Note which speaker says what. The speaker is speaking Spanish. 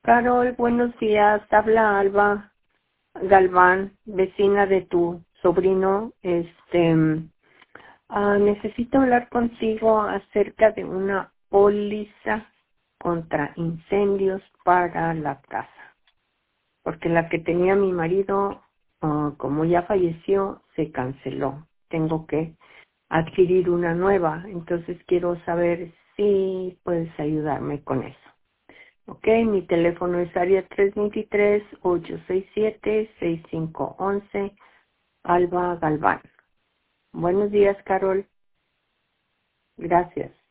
Speaker 1: Carol, buenos días. Habla Alba Galván, vecina de tu sobrino. Necesito hablar contigo acerca de una póliza contra incendios para la casa, porque la que tenía mi marido, como ya falleció, se canceló. Tengo que adquirir una nueva, entonces quiero saber si puedes ayudarme con eso. Ok, mi teléfono es área 323-867-6511, Alba Galván. Buenos días, Carol. Gracias.